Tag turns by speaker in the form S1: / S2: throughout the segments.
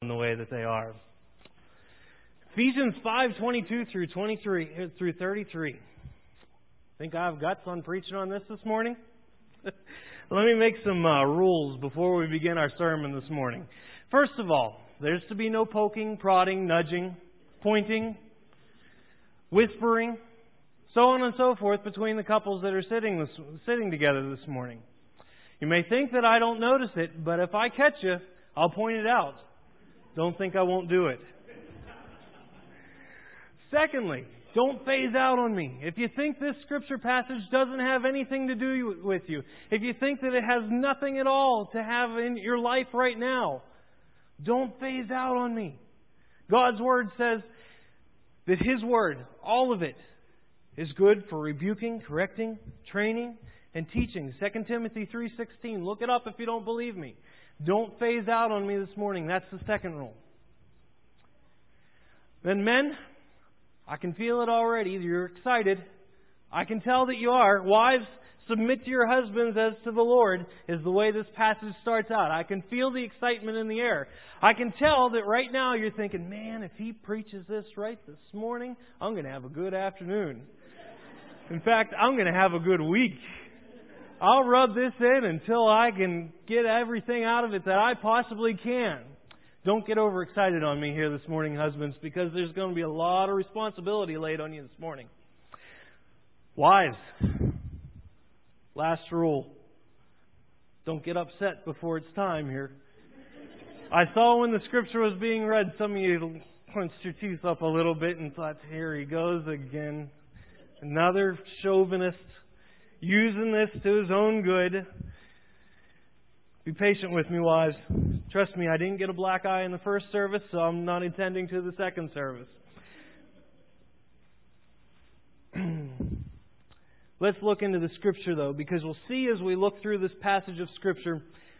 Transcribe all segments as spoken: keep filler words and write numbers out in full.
S1: in the way that they are. Ephesians five twenty-two through twenty-three through thirty-three. Think I have guts on preaching on this this morning? Let me make some uh, rules before we begin our sermon this morning. First of all, there's to be no poking, prodding, nudging, pointing, whispering, so on and so forth between the couples that are sitting this, sitting together this morning. You may think that I don't notice it, but if I catch you, I'll point it out. Don't think I won't do it. Secondly, don't phase out on me. If you think this scripture passage doesn't have anything to do with you, if you think that it has nothing at all to have in your life right now, don't phase out on me. God's Word says that His Word, all of it, is good for rebuking, correcting, training, and teaching. Second Timothy three sixteen. Look it up if you don't believe me. Don't phase out on me this morning. That's the second rule. Then men, I can feel it already. You're excited. I can tell that you are. Wives, submit to your husbands as to the Lord, is the way this passage starts out. I can feel the excitement in the air. I can tell that right now you're thinking, man, if he preaches this right this morning, I'm going to have a good afternoon. In fact, I'm going to have a good week. I'll rub this in until I can get everything out of it that I possibly can. Don't get overexcited on me here this morning, husbands, because there's going to be a lot of responsibility laid on you this morning. Wives, last rule. Don't get upset before it's time here. I saw when the scripture was being read, some of you clenched your teeth up a little bit and thought, here he goes again. Another chauvinist using this to his own good. Be patient with me, wives. Trust me, I didn't get a black eye in the first service, so I'm not intending to the second service. Let's look into the Scripture, though, because we'll see as we look through this passage of Scripture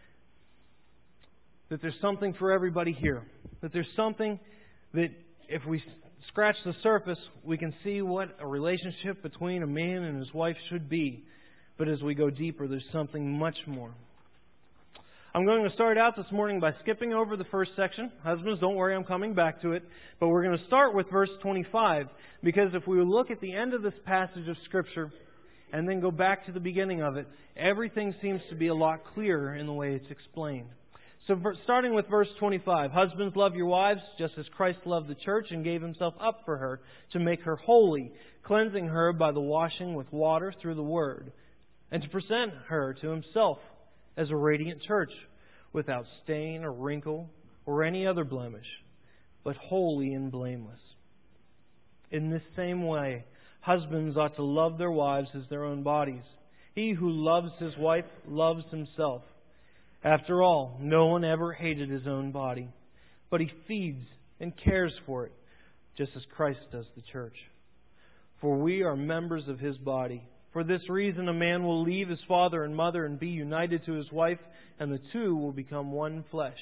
S1: that there's something for everybody here. That there's something that if we scratch the surface, we can see what a relationship between a man and his wife should be. But as we go deeper, there's something much more. I'm going to start out this morning by skipping over the first section. Husbands, don't worry, I'm coming back to it. But we're going to start with verse twenty-five, because if we look at the end of this passage of Scripture and then go back to the beginning of it, everything seems to be a lot clearer in the way it's explained. So starting with verse twenty-five, husbands, love your wives just as Christ loved the church and gave Himself up for her to make her holy, cleansing her by the washing with water through the Word, and to present her to Himself as a radiant church, without stain or wrinkle or any other blemish, but holy and blameless. In this same way, husbands ought to love their wives as their own bodies. He who loves his wife loves himself. After all, no one ever hated his own body, but he feeds and cares for it, just as Christ does the church. For we are members of His body. For this reason, a man will leave his father and mother and be united to his wife, and the two will become one flesh.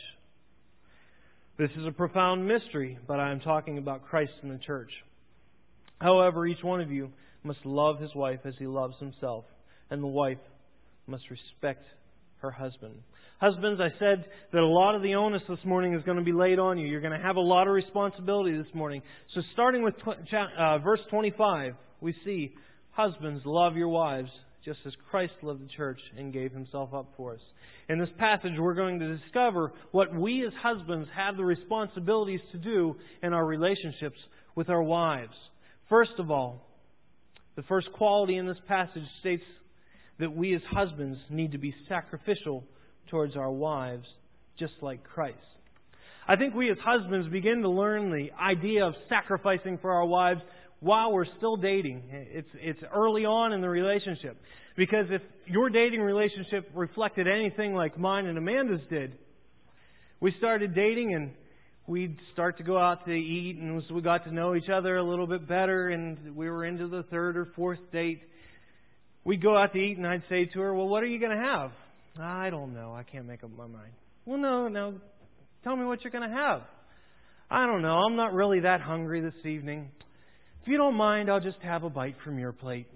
S1: This is a profound mystery, but I am talking about Christ and the church. However, each one of you must love his wife as he loves himself, and the wife must respect her husband. Husbands, I said that a lot of the onus this morning is going to be laid on you. You're going to have a lot of responsibility this morning. So starting with uh, verse twenty-five, we see, husbands, love your wives, just as Christ loved the church and gave Himself up for us. In this passage, we're going to discover what we as husbands have the responsibilities to do in our relationships with our wives. First of all, the first quality in this passage states that we as husbands need to be sacrificial towards our wives, just like Christ. I think we as husbands begin to learn the idea of sacrificing for our wives while we're still dating. It's it's early on in the relationship. Because if your dating relationship reflected anything like mine and Amanda's did, we started dating and we'd start to go out to eat, and as we got to know each other a little bit better and we were into the third or fourth date, we'd go out to eat and I'd say to her, well, what are you going to have? I don't know. I can't make up my mind. Well, no, no. Tell me what you're going to have. I don't know. I'm not really that hungry this evening. If you don't mind, I'll just have a bite from your plate.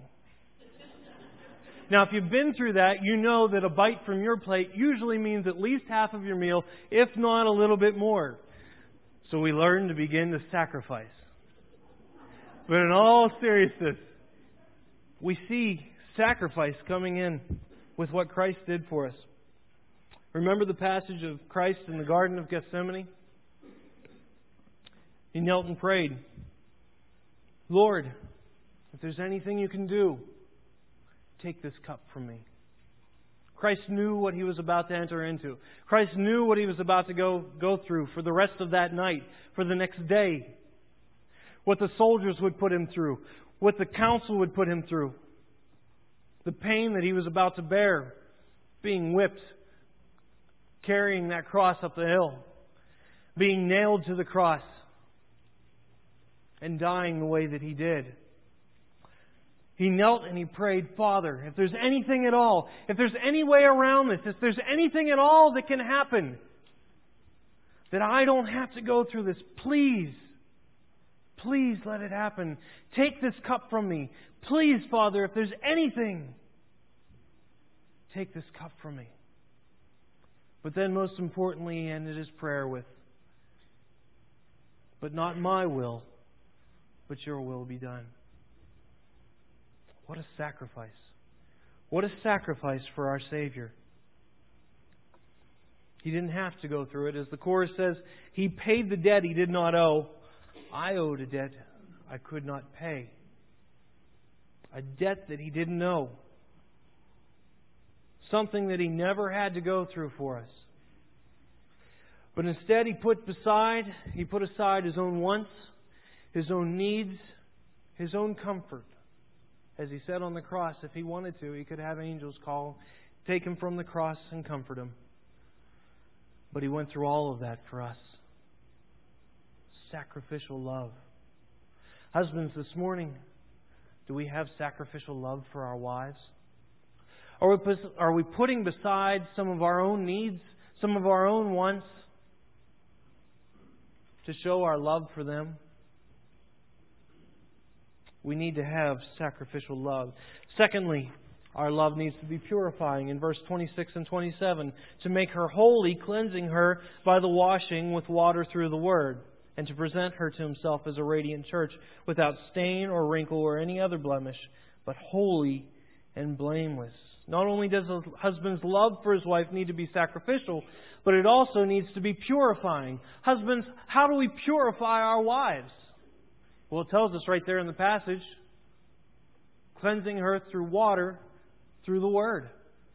S1: Now, if you've been through that, you know that a bite from your plate usually means at least half of your meal, if not a little bit more. So we learn to begin to sacrifice. But in all seriousness, we see sacrifice coming in with what Christ did for us. Remember the passage of Christ in the Garden of Gethsemane? He knelt and prayed, Lord, if there's anything you can do, take this cup from me. Christ knew what He was about to enter into. Christ knew what He was about to go, go through for the rest of that night, for the next day. What the soldiers would put Him through. What the council would put Him through. The pain that He was about to bear. Being whipped. Carrying that cross up the hill. Being nailed to the cross. And dying the way that He did. He knelt and He prayed, Father, if there's anything at all, if there's any way around this, if there's anything at all that can happen, that I don't have to go through this, please, please let it happen. Take this cup from me. Please, Father, if there's anything, take this cup from me. But then most importantly, He ended His prayer with, but not my will, but your will be done. What a sacrifice. What a sacrifice for our Savior. He didn't have to go through it. As the chorus says, He paid the debt He did not owe. I owed a debt I could not pay. A debt that He didn't owe. Something that He never had to go through for us. But instead He put beside, He put aside His own wants, His own needs, His own comfort. As He said on the cross, if He wanted to, He could have angels call, take Him from the cross and comfort Him. But He went through all of that for us. Sacrificial love. Husbands, this morning, do we have sacrificial love for our wives? Are we, are we putting beside some of our own needs, some of our own wants, to show our love for them? We need to have sacrificial love. Secondly, our love needs to be purifying. In verse twenty-six and twenty-seven, to make her holy, cleansing her by the washing with water through the Word, and to present her to Himself as a radiant church, without stain or wrinkle or any other blemish, but holy and blameless. Not only does a husband's love for his wife need to be sacrificial, but it also needs to be purifying. Husbands, how do we purify our wives? Well, it tells us right there in the passage, cleansing her through water, through the Word.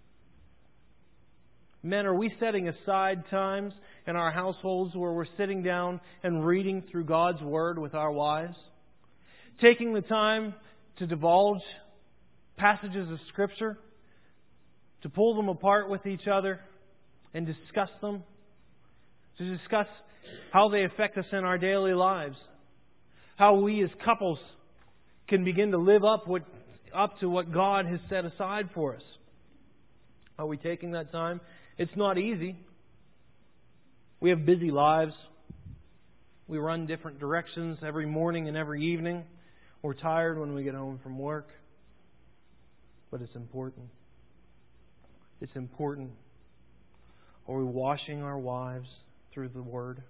S1: Men, are we setting aside times in our households where we're sitting down and reading through God's Word with our wives? Taking the time to divulge passages of Scripture, to pull them apart with each other and discuss them, to discuss how they affect us in our daily lives. How we as couples can begin to live up what, up to what God has set aside for us. Are we taking that time? It's not easy. We have busy lives. We run different directions every morning and every evening. We're tired when we get home from work. But it's important. It's important. Are we washing our wives through the Word?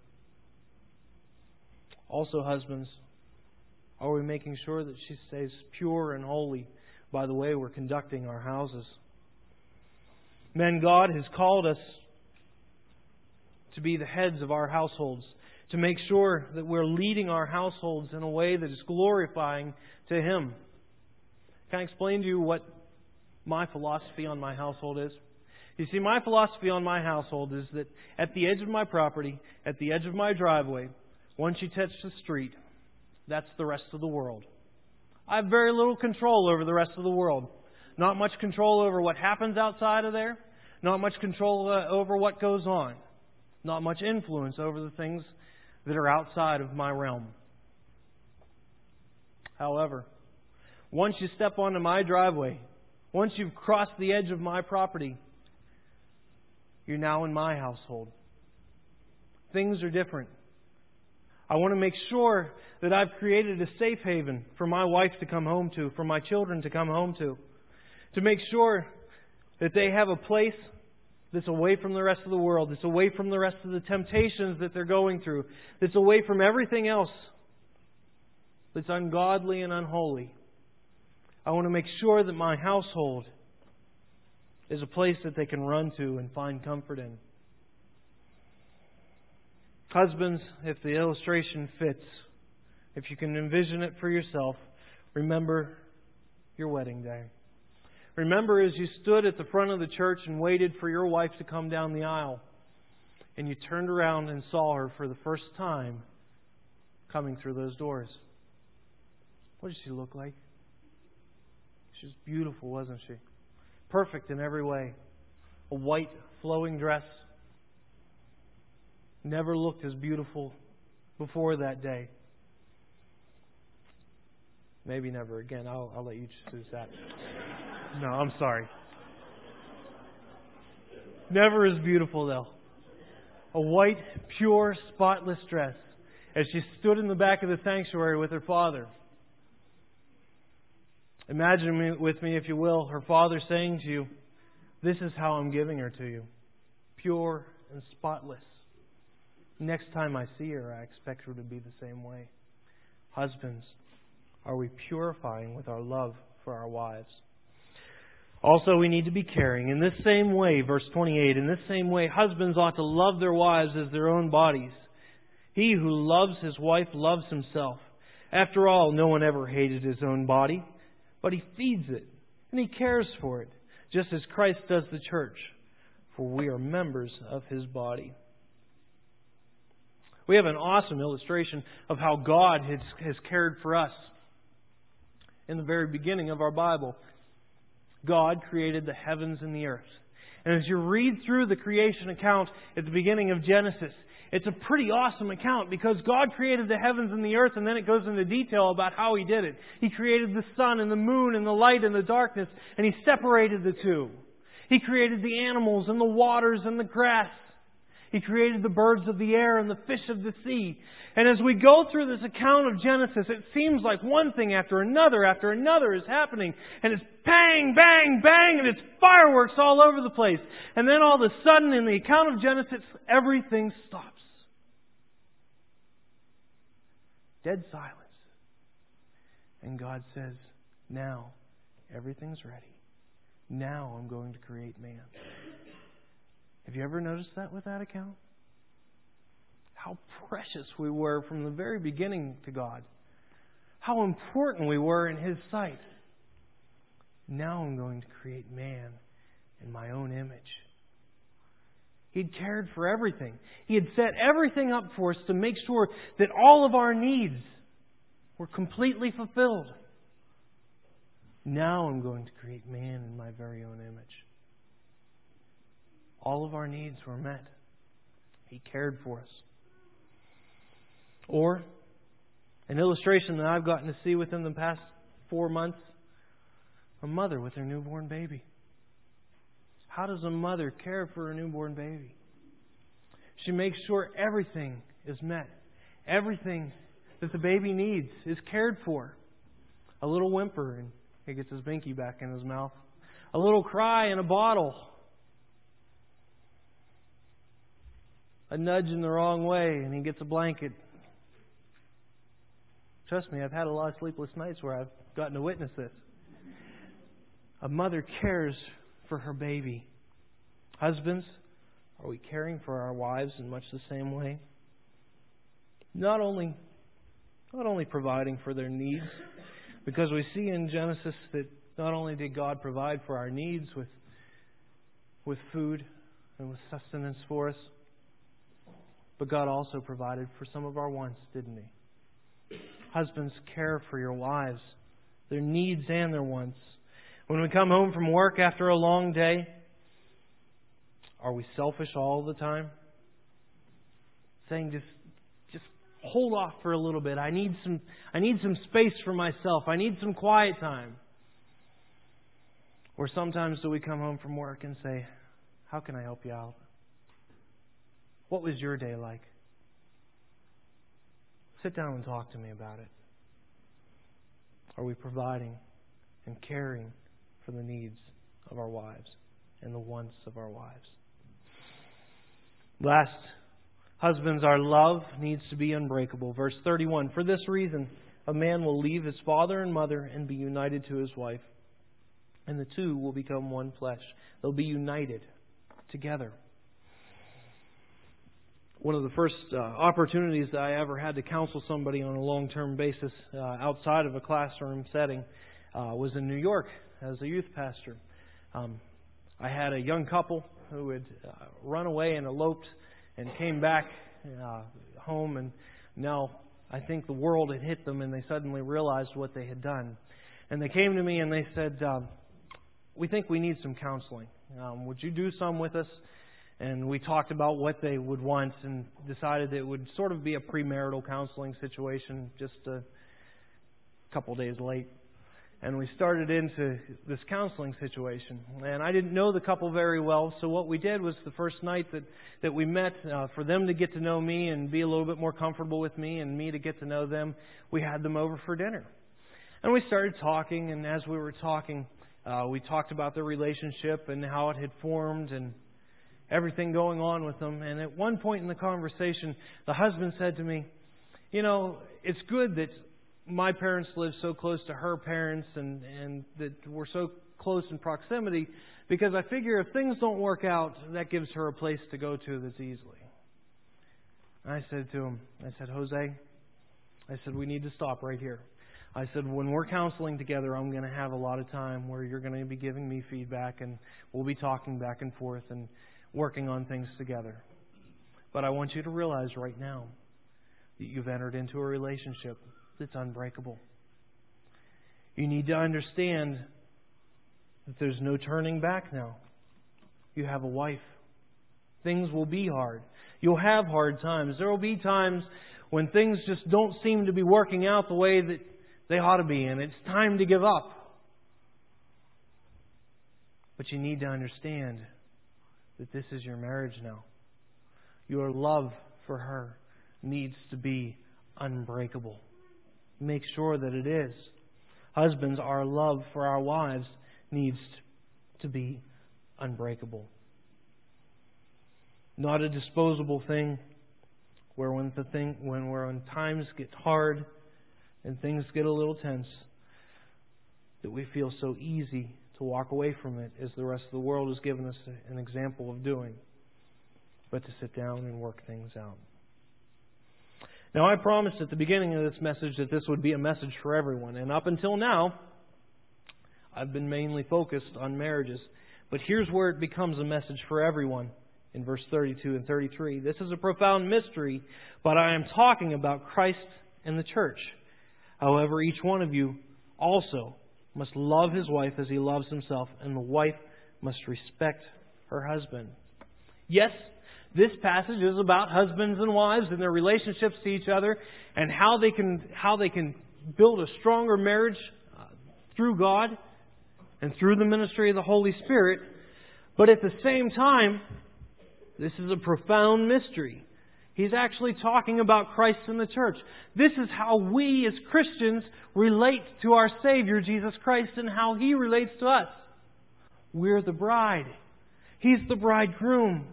S1: Also, husbands, are we making sure that she stays pure and holy by the way we're conducting our houses? Men, God has called us to be the heads of our households, to make sure that we're leading our households in a way that is glorifying to Him. Can I explain to you what my philosophy on my household is? You see, my philosophy on my household is that at the edge of my property, at the edge of my driveway, once you touch the street, that's the rest of the world. I have very little control over the rest of the world. Not much control over what happens outside of there. Not much control uh, over what goes on. Not much influence over the things that are outside of my realm. However, once you step onto my driveway, once you've crossed the edge of my property, you're now in my household. Things are different. I want to make sure that I've created a safe haven for my wife to come home to, for my children to come home to. To make sure that they have a place that's away from the rest of the world, that's away from the rest of the temptations that they're going through, that's away from everything else that's ungodly and unholy. I want to make sure that my household is a place that they can run to and find comfort in. Husbands, if the illustration fits, if you can envision it for yourself, remember your wedding day. Remember as you stood at the front of the church and waited for your wife to come down the aisle, and you turned around and saw her for the first time coming through those doors. What did she look like? She was beautiful, wasn't she? Perfect in every way. A white flowing dress. Never looked as beautiful before that day. Maybe never again. I'll, I'll let you choose that. No, I'm sorry. Never as beautiful, though. A white, pure, spotless dress as she stood in the back of the sanctuary with her father. Imagine with me, if you will, her father saying to you, "This is how I'm giving her to you. Pure and spotless. Next time I see her, I expect her to be the same way." Husbands, are we purifying with our love for our wives? Also, we need to be caring. In this same way, verse twenty-eight, in this same way, husbands ought to love their wives as their own bodies. He who loves his wife loves himself. After all, no one ever hated his own body, but he feeds it and he cares for it, just as Christ does the church, for we are members of his body. We have an awesome illustration of how God has, has cared for us. In the very beginning of our Bible, God created the heavens and the earth. And as you read through the creation account at the beginning of Genesis, it's a pretty awesome account because God created the heavens and the earth, and then it goes into detail about how He did it. He created the sun and the moon and the light and the darkness, and He separated the two. He created the animals and the waters and the grass. He created the birds of the air and the fish of the sea. And as we go through this account of Genesis, it seems like one thing after another after another is happening. And it's bang, bang, bang, and it's fireworks all over the place. And then all of a sudden, in the account of Genesis, everything stops. Dead silence. And God says, now everything's ready. Now I'm going to create man. Have you ever noticed that with that account? How precious we were from the very beginning to God. How important we were in His sight. Now I'm going to create man in my own image. He'd cared for everything. He had set everything up for us to make sure that all of our needs were completely fulfilled. Now I'm going to create man in my very own image. All of our needs were met. He cared for us. Or, an illustration that I've gotten to see within the past four months, a mother with her newborn baby. How does a mother care for a newborn baby? She makes sure everything is met. Everything that the baby needs is cared for. A little whimper and he gets his binky back in his mouth. A little cry in a bottle. A nudge in the wrong way and he gets a blanket. Trust me, I've had a lot of sleepless nights where I've gotten to witness this. A mother cares for her baby. Husbands, are we caring for our wives in much the same way? Not only, not only providing for their needs, because we see in Genesis that not only did God provide for our needs with, with food and with sustenance for us, but God also provided for some of our wants, didn't He? Husbands, care for your wives, their needs and their wants. When we come home from work after a long day, are we selfish all the time? Saying just just hold off for a little bit. I need some I need some space for myself. I need some quiet time. Or sometimes do we come home from work and say, how can I help you out? What was your day like? Sit down and talk to me about it. Are we providing and caring for the needs of our wives and the wants of our wives? Last, husbands, our love needs to be unbreakable. Verse thirty-one, for this reason, a man will leave his father and mother and be united to his wife, and the two will become one flesh. They'll be united together. One of the first uh, opportunities that I ever had to counsel somebody on a long-term basis uh, outside of a classroom setting uh, was in New York as a youth pastor. Um, I had a young couple who had uh, run away and eloped and came back uh, home, and now I think the world had hit them and they suddenly realized what they had done. And they came to me and they said, um, we think we need some counseling. Um, would you do some with us? And we talked about what they would want and decided that it would sort of be a premarital counseling situation, just a couple days late. And we started into this counseling situation. And I didn't know the couple very well, so what we did was the first night that, that we met, uh, for them to get to know me and be a little bit more comfortable with me and me to get to know them, we had them over for dinner. And we started talking, and as we were talking, uh, we talked about their relationship and how it had formed and everything going on with them. And at one point in the conversation, the husband said to me, you know, it's good that my parents live so close to her parents and, and that we're so close in proximity, because I figure if things don't work out, that gives her a place to go to that's easily. And I said to him, I said, Jose, I said, we need to stop right here. I said, when we're counseling together, I'm going to have a lot of time where you're going to be giving me feedback and we'll be talking back and forth and working on things together. But I want you to realize right now that you've entered into a relationship that's unbreakable. You need to understand that there's no turning back now. You have a wife. Things will be hard. You'll have hard times. There will be times when things just don't seem to be working out the way that they ought to be, and it's time to give up. But you need to understand that this is your marriage now. Your love for her needs to be unbreakable. Make sure that it is. Husbands, our love for our wives needs to be unbreakable. Not a disposable thing where when the thing when we're when times get hard and things get a little tense, that we feel so easy to walk away from it, as the rest of the world has given us an example of doing, but to sit down and work things out. Now, I promised at the beginning of this message that this would be a message for everyone, and up until now, I've been mainly focused on marriages. But here's where it becomes a message for everyone in verse thirty-two and thirty-three. This is a profound mystery, but I am talking about Christ and the church. However, each one of you also must love his wife as he loves himself, and the wife must respect her husband. Yes, this passage is about husbands and wives and their relationships to each other and how they can how they can build a stronger marriage uh, through God and through the ministry of the Holy Spirit. But at the same time, this is a profound mystery. He's actually talking about Christ and the church. This is how we as Christians relate to our Savior, Jesus Christ, and how He relates to us. We're the bride. He's the bridegroom.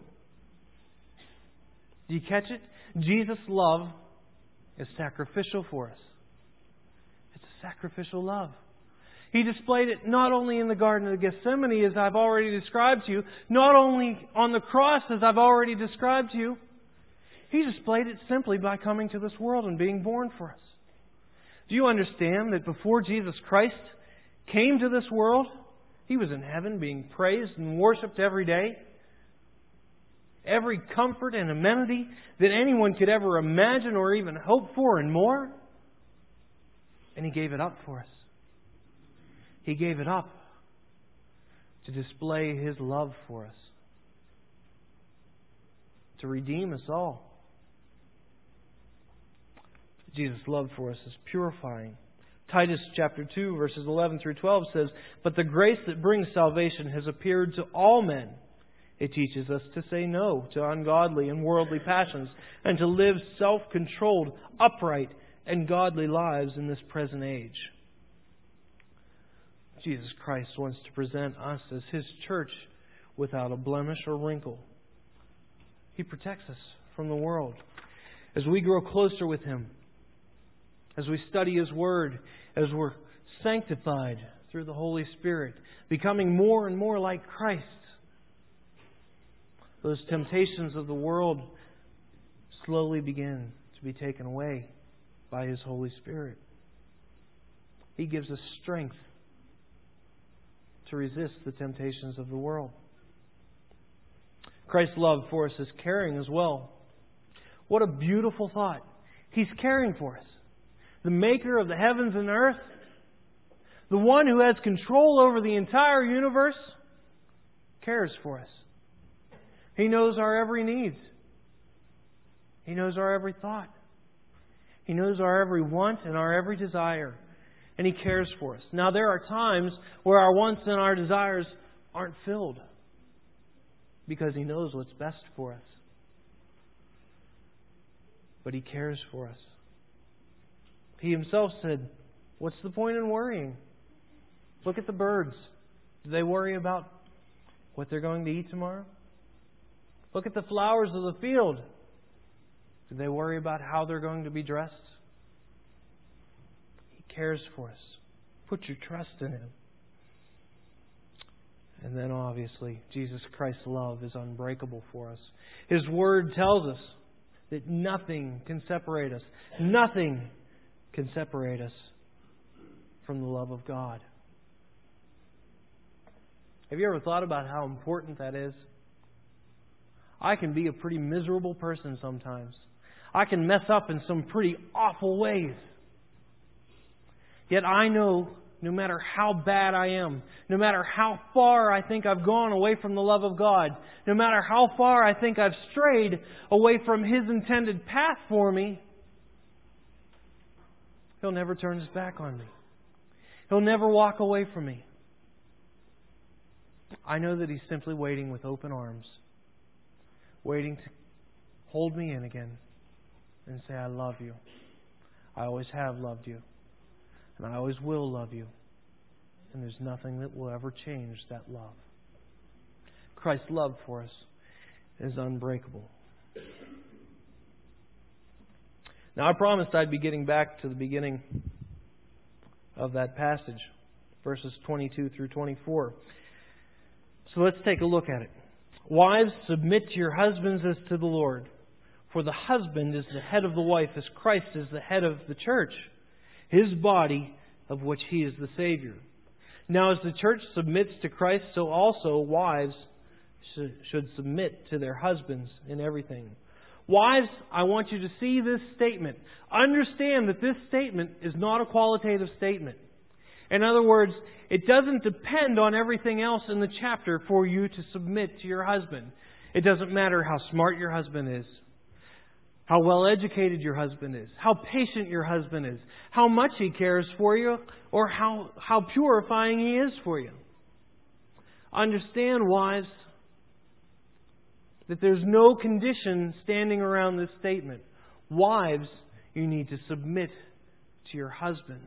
S1: Do you catch it? Jesus' love is sacrificial for us. It's a sacrificial love. He displayed it not only in the Garden of Gethsemane, as I've already described to you, not only on the cross, as I've already described to you. He displayed it simply by coming to this world and being born for us. Do you understand that before Jesus Christ came to this world, He was in heaven being praised and worshipped every day? Every comfort and amenity that anyone could ever imagine or even hope for and more. And He gave it up for us. He gave it up to display His love for us. To redeem us all. Jesus' love for us is purifying. Titus chapter two, verses eleven through twelve says, "But the grace that brings salvation has appeared to all men. It teaches us to say no to ungodly and worldly passions and to live self-controlled, upright, and godly lives in this present age." Jesus Christ wants to present us as His church without a blemish or wrinkle. He protects us from the world. As we grow closer with Him, as we study His Word, as we're sanctified through the Holy Spirit, becoming more and more like Christ, those temptations of the world slowly begin to be taken away by His Holy Spirit. He gives us strength to resist the temptations of the world. Christ's love for us is caring as well. What a beautiful thought. He's caring for us. The Maker of the heavens and earth, the one who has control over the entire universe, cares for us. He knows our every need. He knows our every thought. He knows our every want and our every desire. And He cares for us. Now, there are times where our wants and our desires aren't filled because He knows what's best for us. But He cares for us. He Himself said, "What's the point in worrying? Look at the birds. Do they worry about what they're going to eat tomorrow? Look at the flowers of the field. Do they worry about how they're going to be dressed?" He cares for us. Put your trust in Him. And then obviously, Jesus Christ's love is unbreakable for us. His Word tells us that nothing can separate us. Nothing can separate us from the love of God. Have you ever thought about how important that is? I can be a pretty miserable person sometimes. I can mess up in some pretty awful ways. Yet I know no matter how bad I am, no matter how far I think I've gone away from the love of God, no matter how far I think I've strayed away from His intended path for me, He'll never turn His back on me. He'll never walk away from me. I know that He's simply waiting with open arms, waiting to hold me in again and say, "I love you. I always have loved you. And I always will love you." And there's nothing that will ever change that love. Christ's love for us is unbreakable. Now, I promised I'd be getting back to the beginning of that passage, verses twenty-two through twenty-four. So let's take a look at it. "Wives, submit to your husbands as to the Lord. For the husband is the head of the wife, as Christ is the head of the church, His body, of which He is the Savior. Now, as the church submits to Christ, so also wives should submit to their husbands in everything." Wives, I want you to see this statement. Understand that this statement is not a qualitative statement. In other words, it doesn't depend on everything else in the chapter for you to submit to your husband. It doesn't matter how smart your husband is, how well educated your husband is, how patient your husband is, how much he cares for you, or how, how purifying he is for you. Understand, wives, that there's no condition standing around this statement. Wives, you need to submit to your husbands.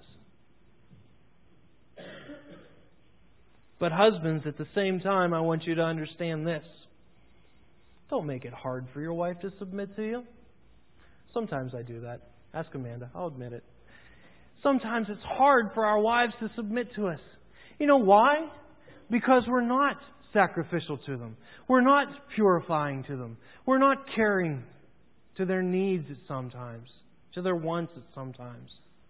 S1: But husbands, at the same time, I want you to understand this. Don't make it hard for your wife to submit to you. Sometimes I do that. Ask Amanda. I'll admit it. Sometimes it's hard for our wives to submit to us. You know why? Because we're not sacrificial to them. We're not purifying to them. We're not caring to their needs at sometimes, to their wants at sometimes.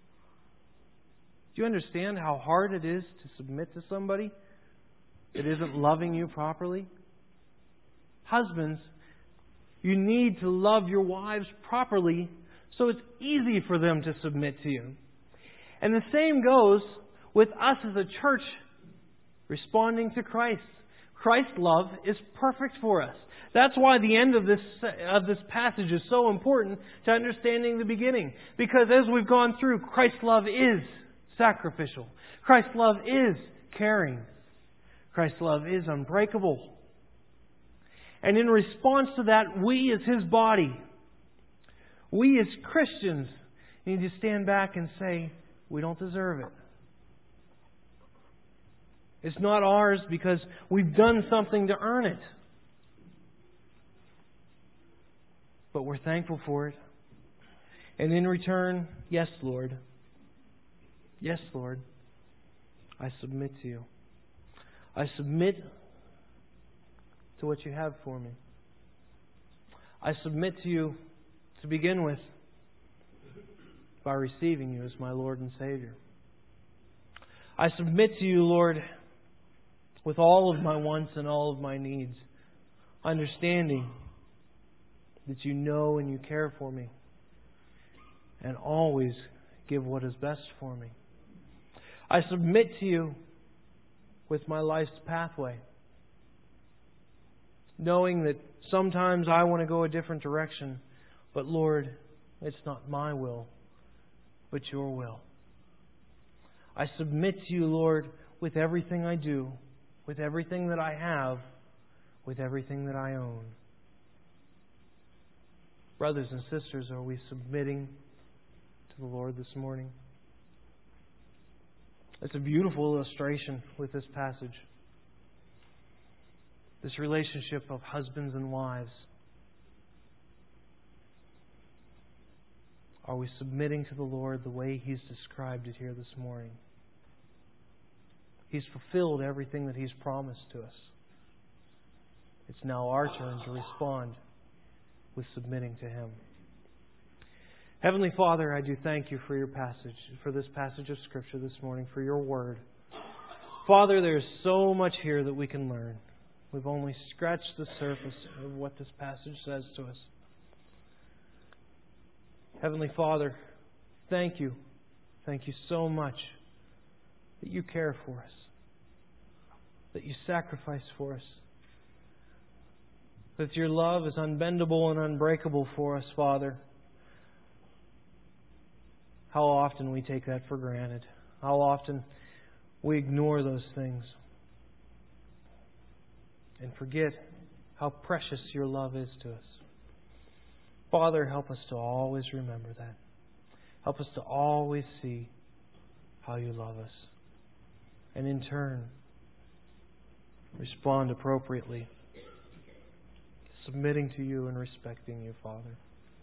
S1: Do you understand how hard it is to submit to somebody that isn't loving you properly? Husbands, you need to love your wives properly so it's easy for them to submit to you. And the same goes with us as a church responding to Christ. Christ's love is perfect for us. That's why the end of this of this passage is so important to understanding the beginning. Because as we've gone through, Christ's love is sacrificial. Christ's love is caring. Christ's love is unbreakable. And in response to that, we as His body, we as Christians, need to stand back and say, we don't deserve it. It's not ours because we've done something to earn it. but we're thankful for it. And in return, yes, Lord. Yes, Lord. I submit to you. I submit to what you have for me. I submit to you to begin with by receiving you as my Lord and Savior. I submit to you, Lord, with all of my wants and all of my needs, understanding that you know and you care for me and always give what is best for me. I submit to you with my life's pathway, knowing that sometimes I want to go a different direction, but Lord, it's not my will, but your will. I submit to you, Lord, with everything I do, with everything that I have, with everything that I own. Brothers and sisters, are we submitting to the Lord this morning? It's a beautiful illustration with this passage. This relationship of husbands and wives. Are we submitting to the Lord the way He's described it here this morning? He's fulfilled everything that He's promised to us. It's now our turn to respond with submitting to Him. Heavenly Father, I do thank you for your passage, for this passage of Scripture this morning, for your word. Father, there's so much here that we can learn. We've only scratched the surface of what this passage says to us. Heavenly Father, thank you. Thank you so much that you care for us, that you sacrifice for us, that your love is unbendable and unbreakable for us, Father. How often we take that for granted. How often we ignore those things and forget how precious your love is to us. Father, help us to always remember that. Help us to always see how you love us. And in turn, respond appropriately, submitting to you and respecting you, Father.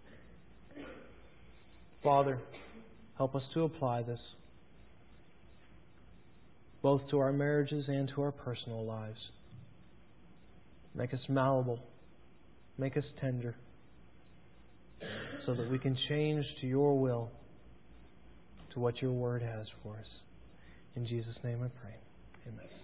S1: Father, help us to apply this, both to our marriages and to our personal lives. Make us malleable. Make us tender, so that we can change to your will, to what your word has for us. In Jesus' name I pray. Amen.